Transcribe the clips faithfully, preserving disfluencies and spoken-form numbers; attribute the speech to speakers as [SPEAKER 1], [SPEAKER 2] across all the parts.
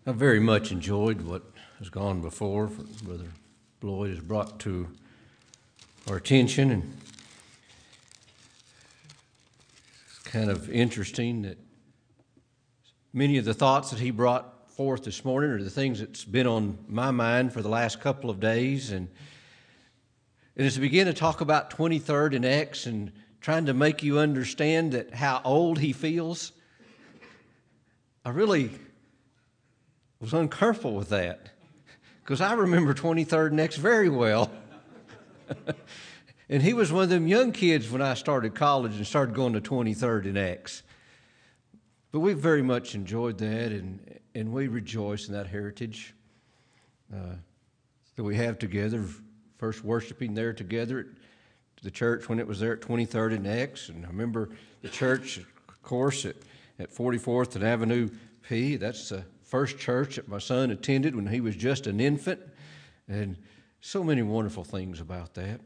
[SPEAKER 1] I very much enjoyed what has gone before, Brother Floyd has brought to our attention, and it's kind of interesting that many of the thoughts that he brought forth this morning are the things that's been on my mind for the last couple of days, and, and as we begin to talk about twenty-third and X and trying to make you understand that how old he feels, I really was uncomfortable with that because I remember twenty-third and X very well. And he was one of them young kids when I started college and started going to twenty-third and X. But we very much enjoyed that, and, and we rejoice in that heritage uh, that we have together, first worshiping there together at the church when it was there at twenty-third and X. And I remember the church, of course, at, at forty-fourth and Avenue P. That's the first church that my son attended when he was just an infant, and so many wonderful things about that.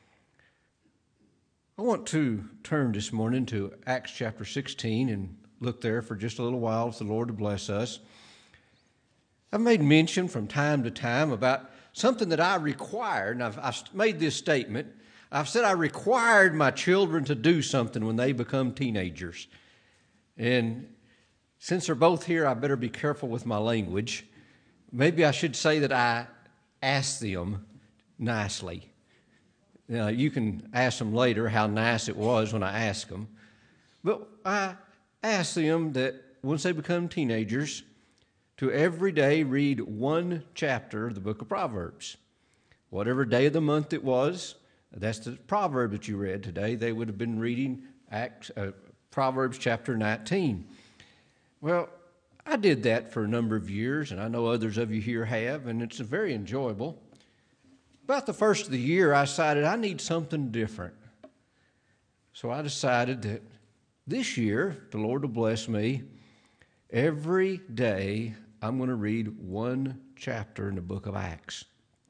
[SPEAKER 1] I want to turn this morning to Acts chapter sixteen and look there for just a little while for the Lord to bless us. I've made mention from time to time about something that I required, and I've, I've made this statement. I've said I required my children to do something when they become teenagers. And since they're both here, I better be careful with my language. Maybe I should say that I asked them nicely. Now, you can ask them later how nice it was when I asked them. But I asked them that once they become teenagers, to every day read one chapter of the book of Proverbs. Whatever day of the month it was, that's the proverb that you read today. They would have been reading Acts, uh, Proverbs chapter nineteen. Well, I did that for a number of years, and I know others of you here have, and it's very enjoyable. About the first of the year, I decided I need something different. So I decided that this year, the Lord will bless me, every day I'm going to read one chapter in the book of Acts.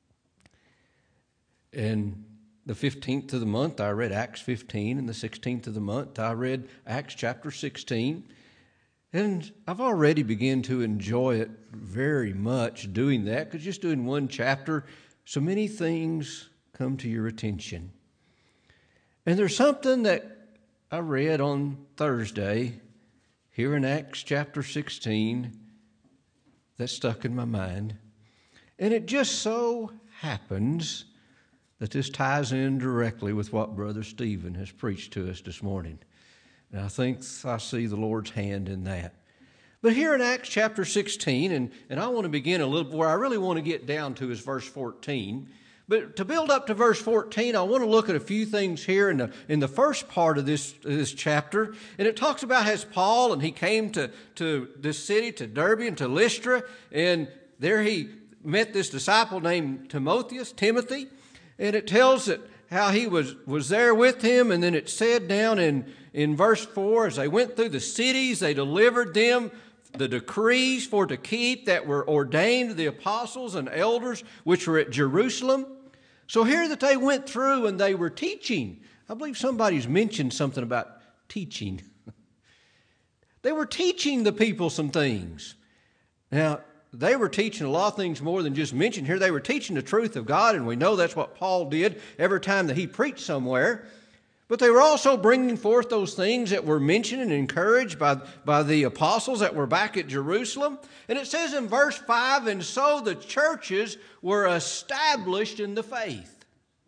[SPEAKER 1] And the fifteenth of the month, I read Acts fifteen, and the sixteenth of the month, I read Acts chapter sixteen. And I've already begun to enjoy it very much doing that, because just doing one chapter, so many things come to your attention. And there's something that I read on Thursday here in Acts chapter sixteen that stuck in my mind. And it just so happens that this ties in directly with what Brother Stephen has preached to us this morning. And I think I see the Lord's hand in that. But here in Acts chapter sixteen, and, and I want to begin a little, where I really want to get down to is verse fourteen. But to build up to verse fourteen, I want to look at a few things here in the, in the first part of this, this chapter. And it talks about as Paul, and he came to, to this city, to Derbe and to Lystra, and there he met this disciple named Timotheus, Timothy. And it tells that how he was, was there with him, and then it said down in, in verse four, as they went through the cities, they delivered them the decrees for to keep that were ordained to the apostles and elders which were at Jerusalem. So here that they went through and they were teaching. I believe somebody's mentioned something about teaching. They were teaching the people some things. Now, they were teaching a lot of things more than just mentioned here. They were teaching the truth of God, and we know that's what Paul did every time that he preached somewhere. But they were also bringing forth those things that were mentioned and encouraged by, by the apostles that were back at Jerusalem. And it says in verse five, and so the churches were established in the faith.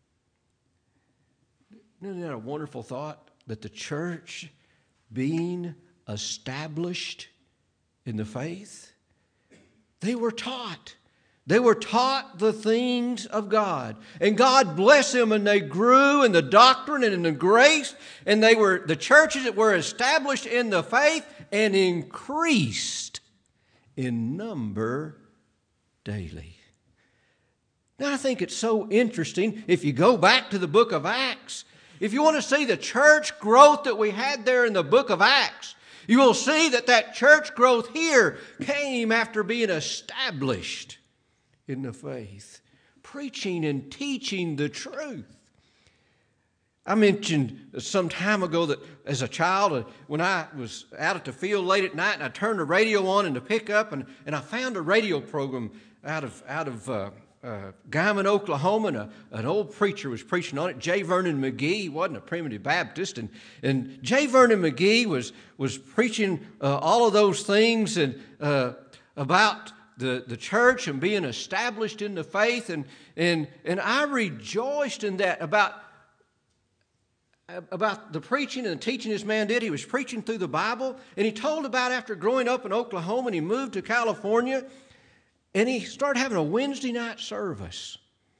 [SPEAKER 1] Isn't that a wonderful thought? That the church being established in the faith? They were taught. They were taught the things of God. And God blessed them, and they grew in the doctrine and in the grace. And they were the churches that were established in the faith and increased in number daily. Now, I think it's so interesting. If you go back to the book of Acts, if you want to see the church growth that we had there in the book of Acts, you will see that that church growth here came after being established in the faith, preaching and teaching the truth. I mentioned some time ago that as a child, uh, when I was out at the field late at night and I turned the radio on in the pickup, and, and I found a radio program out of out of uh, uh, Guyman, Oklahoma, and a, an old preacher was preaching on it, J. Vernon McGee. He wasn't a Primitive Baptist, and, and J. Vernon McGee was, was preaching uh, all of those things and uh, about the, the church and being established in the faith, and, and, and I rejoiced in that about about the preaching and the teaching this man did. He was preaching through the Bible, and he told about after growing up in Oklahoma and he moved to California, and he started having a Wednesday night service.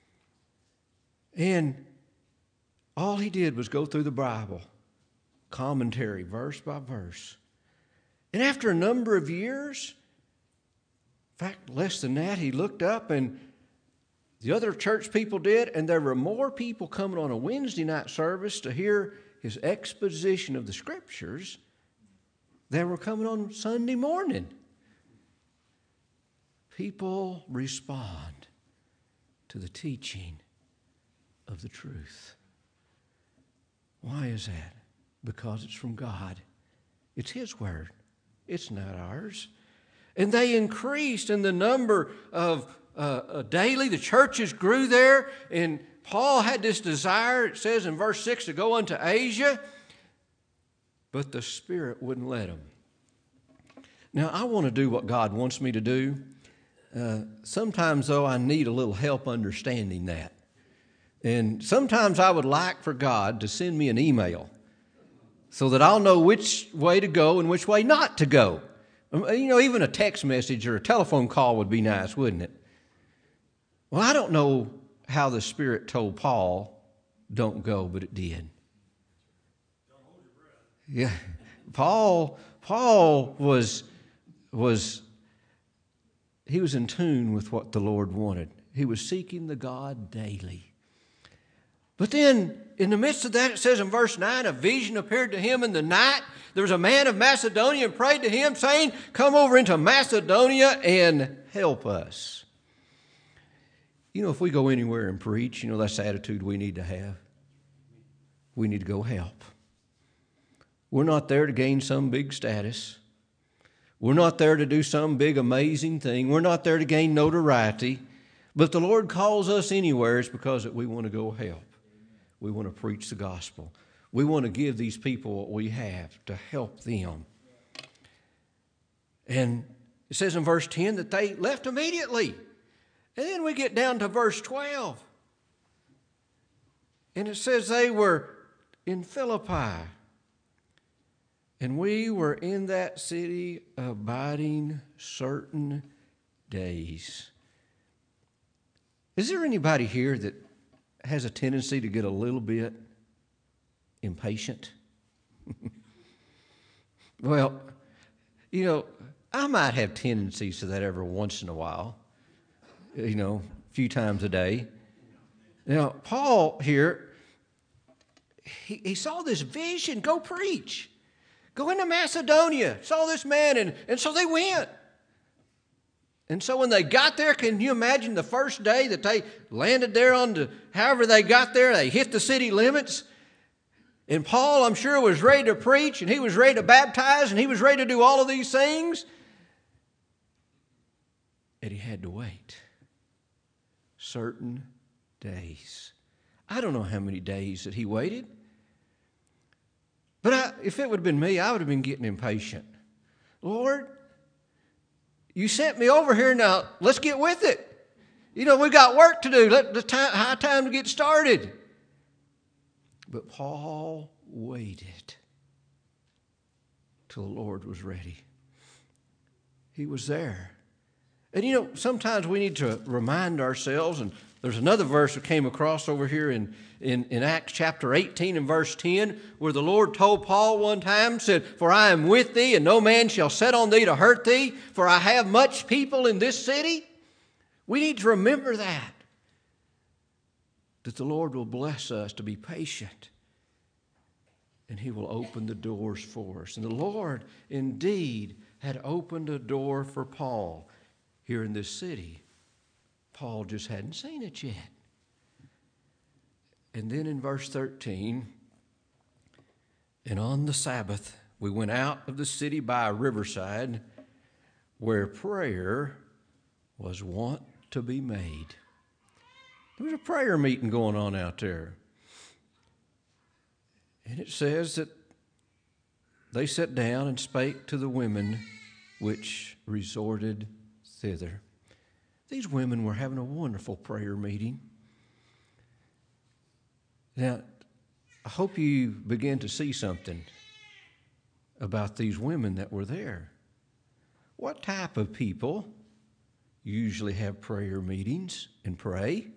[SPEAKER 1] And all he did was go through the Bible, commentary, verse by verse. And after a number of years, in fact, less than that, he looked up and the other church people did, and there were more people coming on a Wednesday night service to hear his exposition of the Scriptures than were coming on Sunday morning. People respond to the teaching of the truth. Why is that? Because it's from God. It's His Word. It's not ours. And they increased in the number of Uh, uh, daily. The churches grew there, and Paul had this desire, it says in verse six, to go unto Asia, but the Spirit wouldn't let him. Now, I want to do what God wants me to do. Uh, sometimes, though, I need a little help understanding that. And sometimes I would like for God to send me an email so that I'll know which way to go and which way not to go. You know, even a text message or a telephone call would be nice, wouldn't it? Well, I don't know how the Spirit told Paul, don't go, but it did.
[SPEAKER 2] Don't hold your breath.
[SPEAKER 1] Yeah. Paul, Paul was, was, he was in tune with what the Lord wanted. He was seeking the God daily. But then, in the midst of that, it says in verse nine, a vision appeared to him in the night. There was a man of Macedonia and prayed to him, saying, come over into Macedonia and help us. You know, if we go anywhere and preach, you know, that's the attitude we need to have. We need to go help. We're not there to gain some big status. We're not there to do some big amazing thing. We're not there to gain notoriety. But if the Lord calls us anywhere, it's because that we want to go help. We want to preach the gospel. We want to give these people what we have to help them. And it says in verse ten that they left immediately. And then we get down to verse twelve. And it says they were in Philippi. And we were in that city abiding certain days. Is there anybody here that has a tendency to get a little bit impatient? Well, you know, I might have tendencies to that every once in a while. You know, a few times a day. Now, Paul here, he, he saw this vision, go preach. Go into Macedonia. Saw this man, and, and so they went. And so when they got there, can you imagine the first day that they landed there on the, however they got there, they hit the city limits. And Paul, I'm sure, was ready to preach, and he was ready to baptize, and he was ready to do all of these things. And he had to wait. Certain days. I don't know how many days that he waited. But I, if it would have been me, I would have been getting impatient. Lord, you sent me over here, now let's get with it. You know, we've got work to do. Let the time, high time to get started. But Paul waited till the Lord was ready. He was there. And you know, sometimes we need to remind ourselves, and there's another verse that came across over here in, in, in Acts chapter eighteen and verse ten, where the Lord told Paul one time, said, for I am with thee, and no man shall set on thee to hurt thee, for I have much people in this city. We need to remember that, that the Lord will bless us to be patient, and He will open the doors for us. And the Lord indeed had opened a door for Paul here in this city. Paul just hadn't seen it yet. And then in verse thirteen, And on the Sabbath, we went out of the city by a riverside where prayer was wont to be made. There was a prayer meeting going on out there. And it says that they sat down and spake to the women which resorted thither. These women were having a wonderful prayer meeting. Now, I hope you begin to see something about these women that were there. What type of people usually have prayer meetings and pray?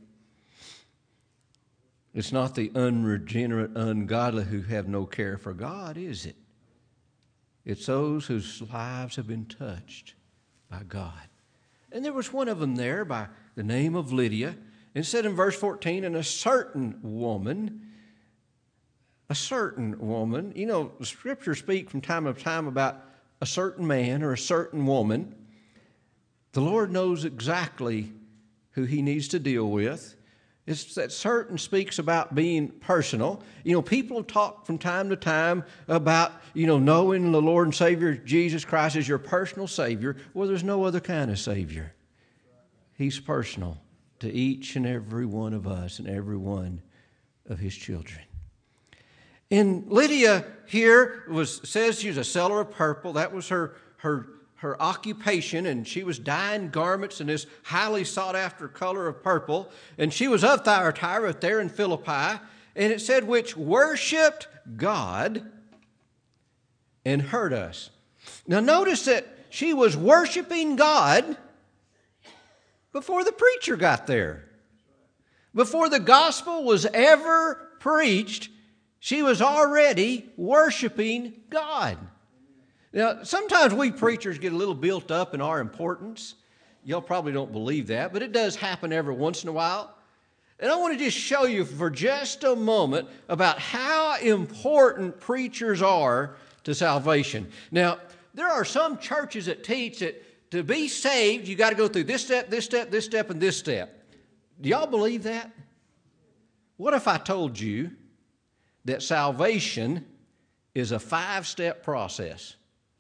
[SPEAKER 1] It's not the unregenerate, ungodly who have no care for God, is it? It's those whose lives have been touched by God. And there was one of them there by the name of Lydia. And it said in verse fourteen, and a certain woman, a certain woman, you know, the Scriptures speak from time to time about a certain man or a certain woman. The Lord knows exactly who He needs to deal with. It's that certain speaks about being personal. You know, people talk from time to time about, you know, knowing the Lord and Savior Jesus Christ as your personal Savior. Well, there's no other kind of Savior. He's personal to each and every one of us and every one of His children. And Lydia here was says she was a seller of purple. That was her her her occupation, and she was dyeing garments in this highly sought-after color of purple. And she was of Thyatira there in Philippi. And it said, which worshipped God and heard us. Now notice that she was worshiping God before the preacher got there. Before the gospel was ever preached, she was already worshiping God. Now, sometimes we preachers get a little built up in our importance. Y'all probably don't believe that, but it does happen every once in a while. And I want to just show you for just a moment about how important preachers are to salvation. Now, there are some churches that teach that to be saved, you got to go through this step, this step, this step, and this step. Do y'all believe that? What if I told you that salvation is a five-step process?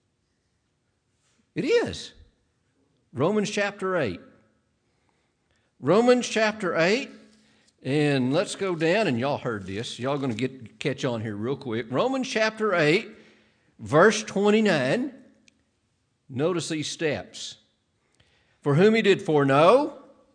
[SPEAKER 1] It is. Romans chapter eight. Romans chapter eight, and let's go down, and y'all heard this. Y'all going to get catch on here real quick. Romans chapter eight, verse twenty-nine. Notice these steps. For whom He did foreknow,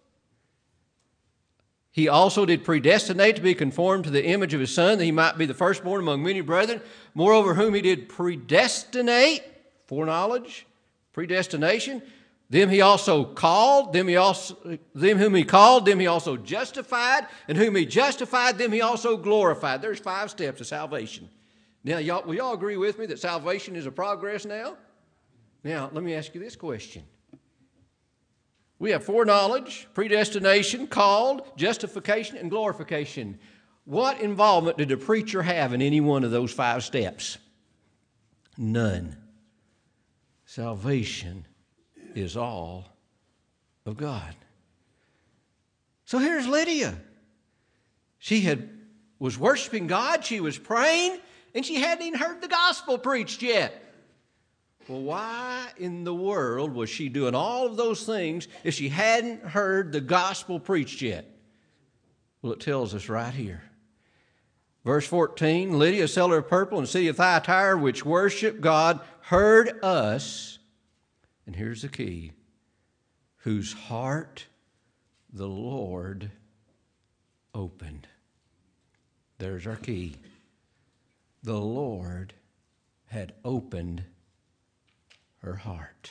[SPEAKER 1] He also did predestinate to be conformed to the image of His Son, that He might be the firstborn among many brethren. Moreover, whom He did predestinate, foreknowledge, predestination, them He also called, them He also, them whom He called, them He also justified, and whom He justified, them He also glorified. There's five steps of salvation. Now, y'all, will y'all agree with me that salvation is a progress now? Now, let me ask you this question. We have foreknowledge, predestination, called, justification, and glorification. What involvement did the preacher have in any one of those five steps? None. Salvation is all of God. So here's Lydia. She had was worshiping God, she was praying, and she hadn't even heard the gospel preached yet. Well, why in the world was she doing all of those things if she hadn't heard the gospel preached yet? Well, it tells us right here. Verse fourteen, Lydia, seller of purple in the city of Thyatira, which worshiped God, heard us, and here's the key, whose heart the Lord opened. There's our key. The Lord had opened her heart.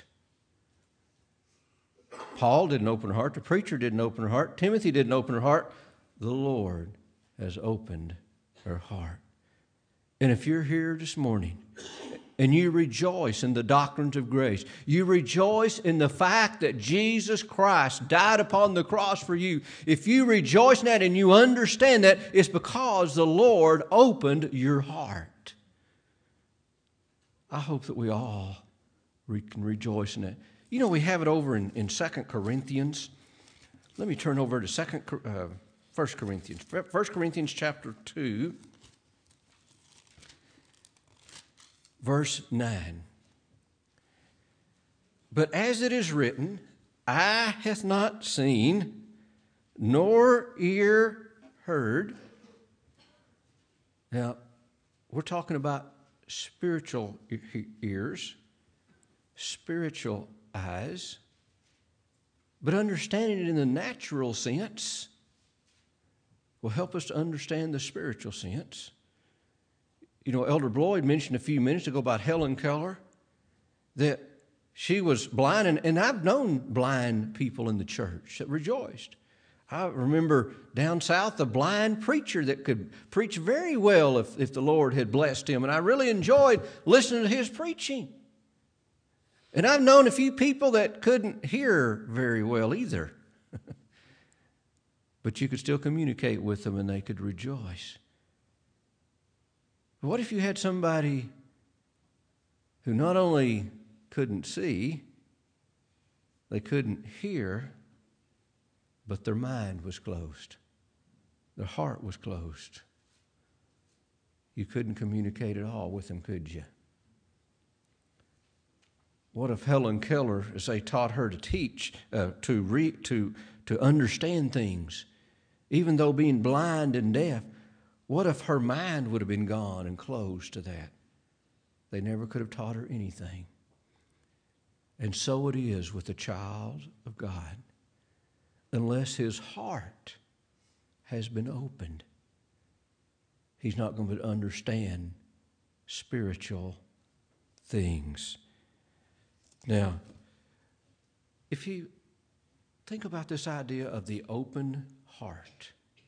[SPEAKER 1] Paul didn't open her heart. The preacher didn't open her heart. Timothy didn't open her heart. The Lord has opened her heart. And if you're here this morning and you rejoice in the doctrines of grace, you rejoice in the fact that Jesus Christ died upon the cross for you, if you rejoice in that and you understand that, it's because the Lord opened your heart. I hope that we all can rejoice in that. You know, we have it over in, in Second Corinthians. Let me turn over to Second, uh, First Corinthians. First Corinthians chapter two. verse nine. But as it is written, eye hath not seen, nor ear heard. Now, we're talking about spiritual ears, spiritual eyes, but understanding it in the natural sense will help us to understand the spiritual sense. You know, Elder Bloyd mentioned a few minutes ago about Helen Keller, that she was blind, and, and I've known blind people in the church that rejoiced. I remember down south a blind preacher that could preach very well if, if the Lord had blessed him, and I really enjoyed listening to his preaching. And I've known a few people that couldn't hear very well either. But you could still communicate with them and they could rejoice. What if you had somebody who not only couldn't see, they couldn't hear, but their mind was closed. Their heart was closed. You couldn't communicate at all with them, could you? What if Helen Keller, as they taught her to teach, uh, to read, to to understand things, even though being blind and deaf, what if her mind would have been gone and closed to that? They never could have taught her anything. And so it is with the child of God. Unless his heart has been opened, he's not going to understand spiritual things. Now, if you think about this idea of the open heart,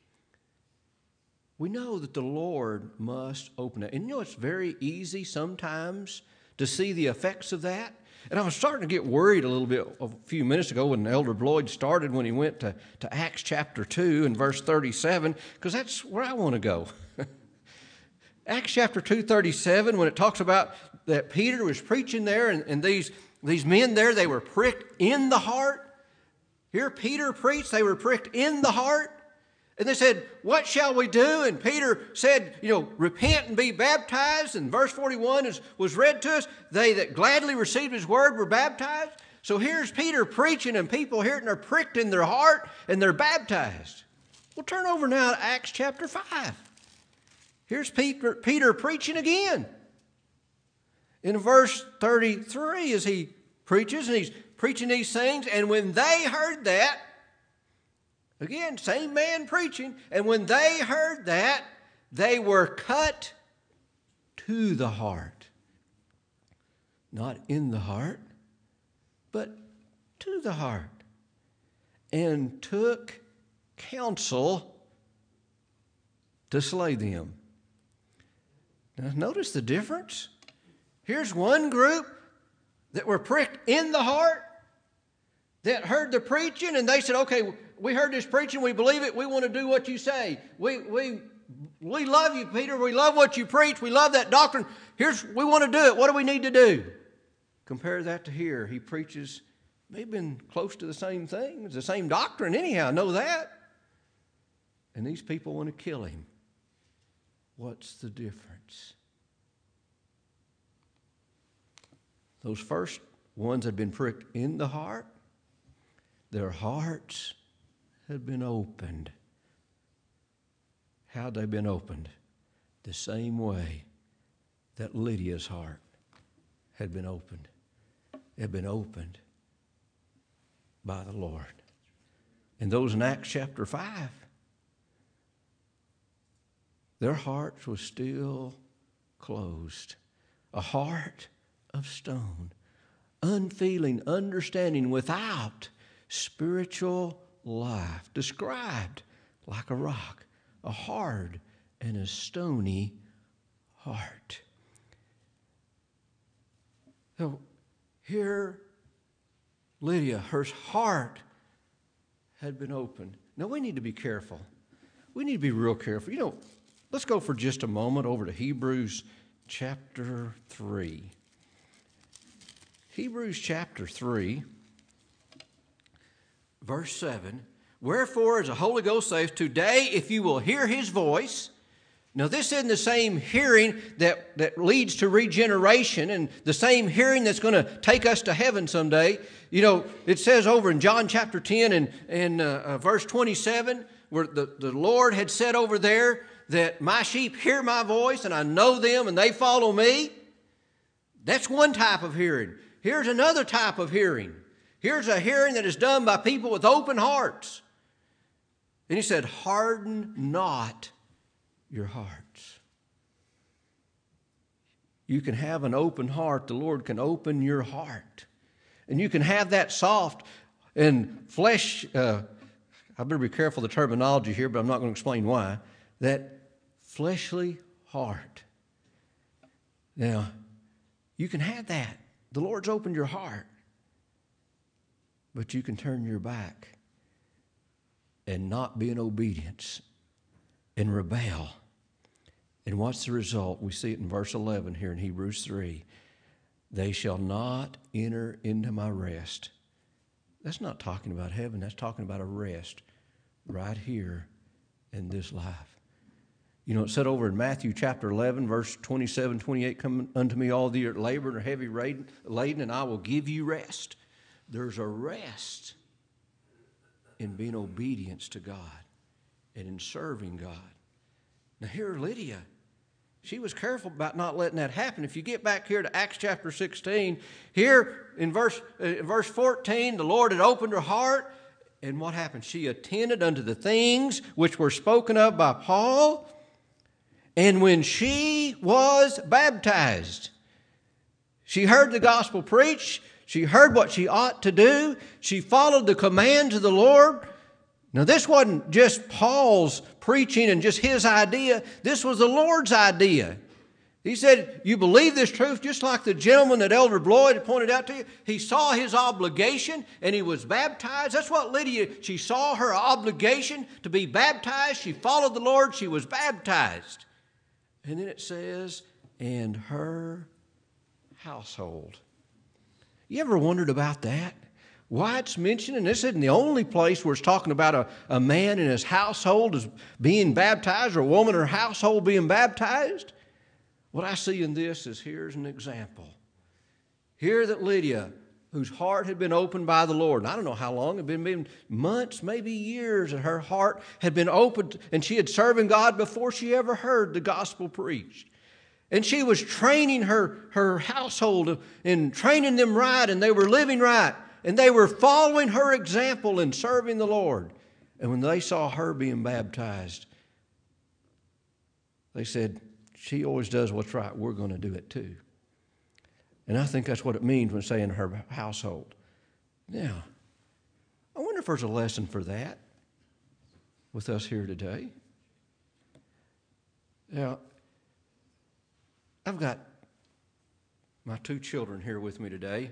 [SPEAKER 1] we know that the Lord must open it. And you know, it's very easy sometimes to see the effects of that. And I was starting to get worried a little bit a few minutes ago when Elder Bloyd started, when he went to, to Acts chapter two and verse thirty-seven, because that's where I want to go. Acts chapter two, thirty-seven, when it talks about that Peter was preaching there, and, and these, these men there, they were pricked in the heart. Here Peter preached, they were pricked in the heart. And they said, what shall we do? And Peter said, you know, repent and be baptized. And verse forty-one is, was read to us. They that gladly received his word were baptized. So here's Peter preaching, and people hear it and they're pricked in their heart and they're baptized. Well, turn over now to Acts chapter five. Here's Peter, Peter preaching again. In verse thirty-three, as he preaches, and he's preaching these things, and when they heard that, again, same man preaching, and when they heard that, they were cut to the heart. Not in the heart, but to the heart. And took counsel to slay them. Now, notice the difference. Here's one group that were pricked in the heart, that heard the preaching, and they said, okay, we heard this preaching, we believe it, we want to do what you say. We we we love you, Peter, we love what you preach, we love that doctrine. Here's, we want to do it. What do we need to do? Compare that to here. He preaches, maybe been close to the same thing. It's the same doctrine anyhow, I know that. And these people want to kill him. What's the difference? Those first ones had been pricked in the heart. Their hearts had been opened. How'd they been opened? The same way that Lydia's heart had been opened. It had been opened by the Lord. And those in Acts chapter five, their hearts were still closed. A heart of stone, unfeeling, understanding, without spiritual life, described like a rock, a hard and a stony heart. So here, Lydia, her heart had been opened. Now we need to be careful. We need to be real careful. You know, let's go for just a moment over to Hebrews chapter three. Hebrews chapter three, verse seven. Wherefore, as the Holy Ghost says, today if you will hear his voice, Now, this isn't the same hearing that, that leads to regeneration and the same hearing that's going to take us to heaven someday. You know, it says over in John chapter ten and, and uh, uh, verse twenty-seven, where the, the Lord had said over there that my sheep hear my voice and I know them and they follow me. That's one type of hearing. Here's another type of hearing. Here's a hearing that is done by people with open hearts. And he said, harden not your hearts. You can have an open heart. The Lord can open your heart. And you can have that soft and flesh, uh, I better be careful of the terminology here, but I'm not going to explain why, that fleshly heart. Now, you can have that. The Lord's opened your heart. But you can turn your back and not be in obedience and rebel. And what's the result? We see it in verse eleven here in Hebrews three. They shall not enter into my rest. That's not talking about heaven. That's talking about a rest right here in this life. You know, it said over in Matthew chapter eleven, verse twenty-seven, twenty-eight, come unto me all the labor and are heavy laden, and I will give you rest. There's a rest in being obedient to God and in serving God. Now here Lydia, she was careful about not letting that happen. If you get back here to Acts chapter sixteen, here in verse, uh, verse fourteen, the Lord had opened her heart, and what happened? She attended unto the things which were spoken of by Paul, and when she was baptized, she heard the gospel preached. She heard what she ought to do. She followed the commands of the Lord. Now, this wasn't just Paul's preaching and just his idea. This was the Lord's idea. He said, you believe this truth, just like the gentleman that Elder Bloyd pointed out to you. He saw his obligation and he was baptized. That's what Lydia, she saw her obligation to be baptized. She followed the Lord. She was baptized. And then it says, and her household. You ever wondered about that? Why it's mentioned, and this isn't the only place where it's talking about a, a man in his household as being baptized or a woman in her household being baptized. What I see in this is here's an example. Here that Lydia, whose heart had been opened by the Lord, and I don't know how long, it had been, been months, maybe years, and her heart had been opened, and she had served God before she ever heard the gospel preached. And she was training her, her household and training them right, and they were living right. And they were following her example in serving the Lord. And when they saw her being baptized, they said, she always does what's right. We're going to do it too. And I think that's what it means when saying her household. Now, I wonder if there's a lesson for that with us here today. Now, I've got my two children here with me today,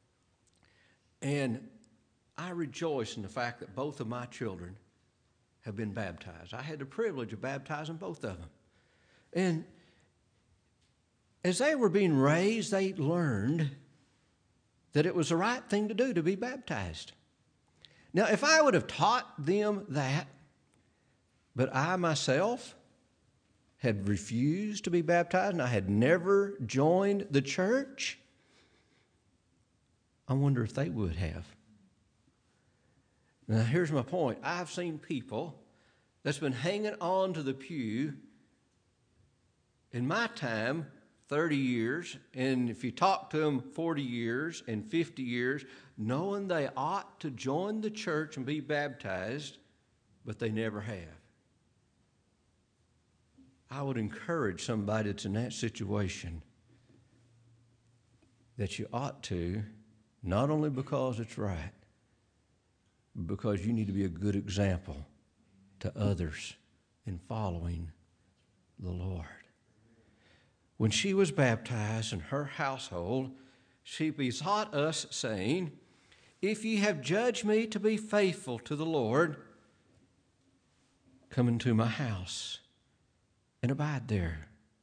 [SPEAKER 1] and I rejoice in the fact that both of my children have been baptized. I had the privilege of baptizing both of them. And as they were being raised, they learned that it was the right thing to do to be baptized. Now, if I would have taught them that, but I myself had refused to be baptized and I had never joined the church, I wonder if they would have. Now, here's my point. I've seen people that's been hanging on to the pew in my time, thirty years, and if you talk to them forty years and fifty years, knowing they ought to join the church and be baptized, but they never have. I would encourage somebody that's in that situation that you ought to, not only because it's right, but because you need to be a good example to others in following the Lord. When she was baptized in her household, she besought us, saying, if ye have judged me to be faithful to the Lord, come into my house and abide there.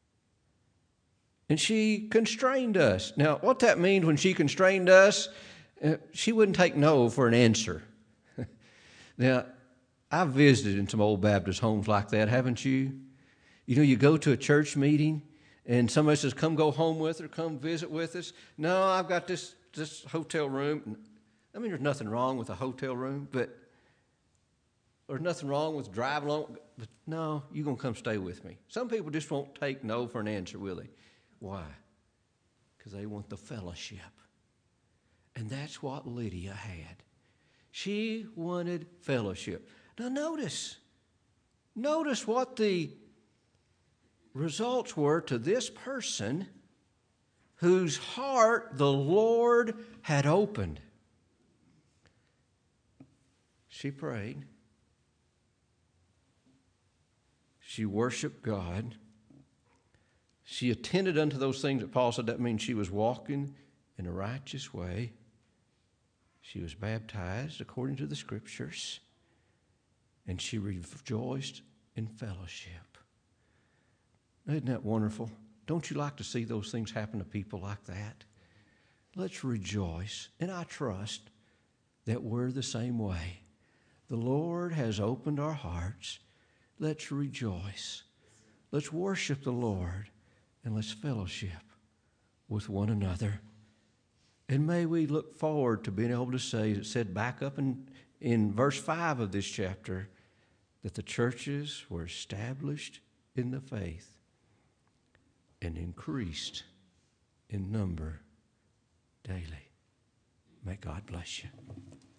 [SPEAKER 1] And she constrained us. Now, what that means when she constrained us, uh, she wouldn't take no for an answer. Now, I've visited in some old Baptist homes like that, haven't you? You know, you go to a church meeting and somebody says, come go home with us or come visit with us. No, I've got this, this hotel room. I mean, there's nothing wrong with a hotel room, but there's nothing wrong with driving along. But no, you're going to come stay with me. Some people just won't take no for an answer, will they? Why? Because they want the fellowship. And that's what Lydia had. She wanted fellowship. Now notice, notice what the results were to this person whose heart the Lord had opened. She prayed. She worshiped God. She attended unto those things that Paul said. That means she was walking in a righteous way. She was baptized according to the Scriptures. And she rejoiced in fellowship. Isn't that wonderful? Don't you like to see those things happen to people like that? Let's rejoice. And I trust that we're the same way. The Lord has opened our hearts. Let's rejoice. Let's worship the Lord. And let's fellowship with one another. And may we look forward to being able to say, it said back up in, in verse five of this chapter, that the churches were established in the faith and increased in number daily. May God bless you.